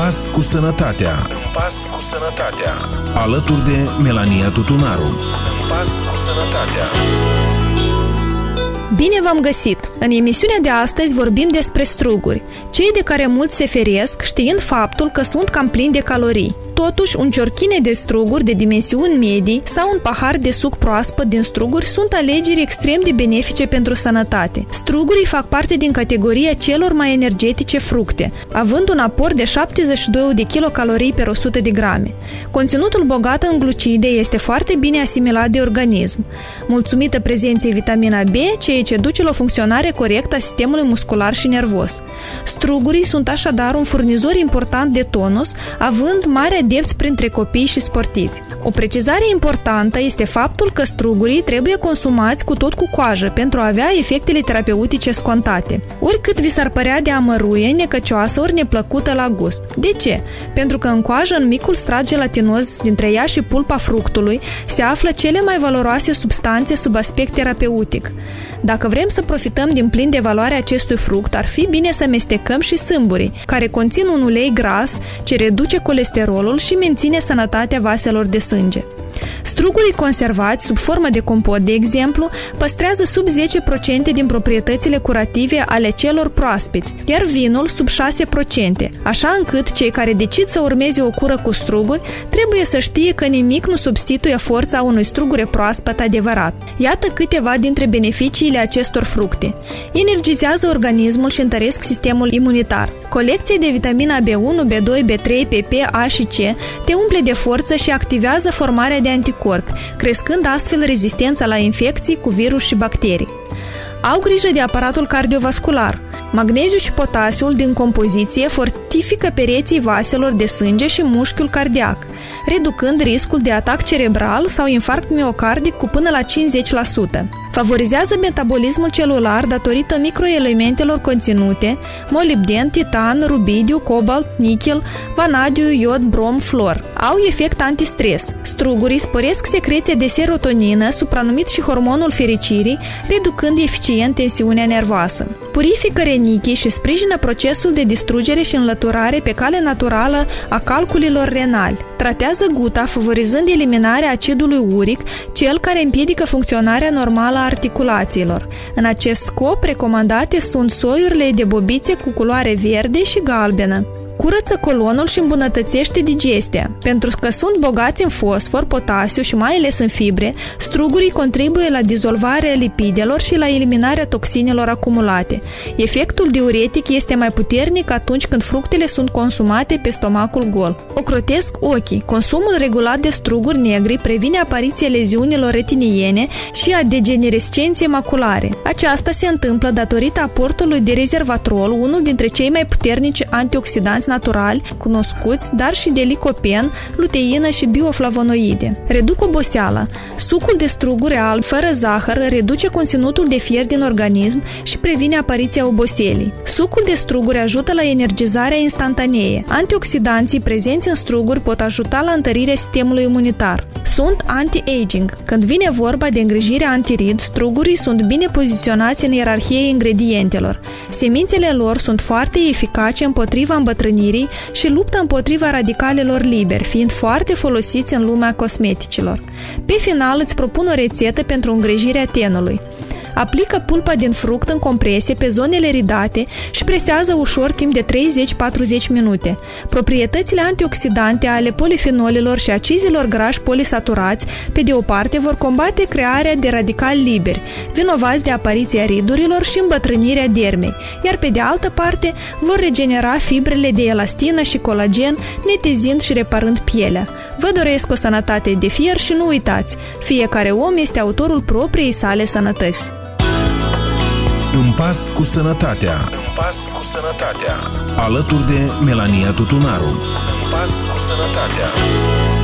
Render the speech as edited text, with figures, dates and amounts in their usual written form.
pas cu sănătatea. În pas cu sănătatea. Alături de Melania Tutunaru. În pas cu sănătatea. Bine v-am găsit! În emisiunea de astăzi vorbim despre struguri, cei de care mulți se feresc știind faptul că sunt cam plini de calorii. Totuși, un ciorchine de struguri de dimensiuni medii sau un pahar de suc proaspăt din struguri sunt alegeri extrem de benefice pentru sănătate. Strugurii fac parte din categoria celor mai energetice fructe, având un aport de 72 de kilocalorii per 100 de grame. Conținutul bogat în glucide este foarte bine asimilat de organism, mulțumită prezenței vitamina B, ceea ce duce la o funcționare corectă a sistemului muscular și nervos. Strugurii sunt așadar un furnizor important de tonus, având mare adepți printre copii și sportivi. O precizare importantă este faptul că strugurii trebuie consumați cu tot cu coajă pentru a avea efectele terapeutice scontate. Oricât vi s-ar părea de amăruie, necăcioasă ori neplăcută la gust. De ce? Pentru că în coajă, în micul strat gelatinos dintre ea și pulpa fructului, se află cele mai valoroase substanțe sub aspect terapeutic. Dacă vrem să profităm din plin de valoarea acestui fruct, ar fi bine să mestecăm și sâmburii, care conțin un ulei gras ce reduce colesterolul și menține sănătatea vaselor de sânge. Strugurii conservați, sub formă de compot, de exemplu, păstrează sub 10% din proprietățile curative ale celor proaspeți, iar vinul sub 6%, așa încât cei care decid să urmeze o cură cu struguri trebuie să știe că nimic nu substituie forța unui strugure proaspăt adevărat. Iată câteva dintre beneficiile acestor fructe. Energizează organismul și întăresc sistemul imunitar. Colecție de vitamina B1, B2, B3, PP, A și C te umple de forță și activează formarea de anticorpi, crescând astfel rezistența la infecții cu virus și bacterii. Au grijă de aparatul cardiovascular. Magneziul și potasiul din compoziție fortifică pereții vaselor de sânge și mușchiul cardiac, reducând riscul de atac cerebral sau infarct miocardic cu până la 50%. Favorizează metabolismul celular datorită microelementelor conținute, molibden, titan, rubidiu, cobalt, nichel, vanadiu, iod, brom, flor. Au efect antistres. Strugurii sporesc secreția de serotonină, supranumit și hormonul fericirii, reducând eficient tensiunea nervoasă. Purifică renichii și sprijină procesul de distrugere și înlăturare pe cale naturală a calculilor renali. Tratează guta, favorizând eliminarea acidului uric, cel care împiedică funcționarea normală a articulațiilor. În acest scop, recomandate sunt soiurile de bobițe cu culoare verde și galbenă. Curăță colonul și îmbunătățește digestia. Pentru că sunt bogați în fosfor, potasiu și mai ales în fibre, strugurii contribuie la dizolvarea lipidelor și la eliminarea toxinelor acumulate. Efectul diuretic este mai puternic atunci când fructele sunt consumate pe stomacul gol. Ocrotesc ochii. Consumul regulat de struguri negri previne apariția leziunilor retiniene și a degenerescenței maculare. Aceasta se întâmplă datorită aportului de rezervatrol, unul dintre cei mai puternici antioxidanți naturali cunoscuți, dar și de licopen, luteină și bioflavonoide. Reduc oboseala. Sucul de struguri alb, fără zahăr, reduce conținutul de fier din organism și previne apariția oboselii. Sucul de struguri ajută la energizarea instantanee. Antioxidanții prezenți în struguri pot ajuta la întărirea sistemului imunitar. Sunt anti-aging. Când vine vorba de îngrijirea antirid, strugurii sunt bine poziționați în ierarhia ingredientelor. Semințele lor sunt foarte eficace împotriva îmbătrânirii și luptă împotriva radicalelor liberi, fiind foarte folosiți în lumea cosmeticilor. Pe final îți propun o rețetă pentru îngrijirea tenului. Aplică pulpa din fruct în compresie pe zonele ridate și presează ușor timp de 30-40 minute. Proprietățile antioxidante ale polifenolilor și acizilor grași polisaturați, pe de o parte, vor combate crearea de radicali liberi, vinovați de apariția ridurilor și îmbătrânirea dermei, iar pe de altă parte, vor regenera fibrele de elastină și colagen, netezind și reparând pielea. Vă doresc o sănătate de fier și nu uitați, fiecare om este autorul propriei sale sănătăți. În pas cu sănătatea. În pas cu sănătatea. Alături de Melania Tutunaru. În pas cu sănătatea.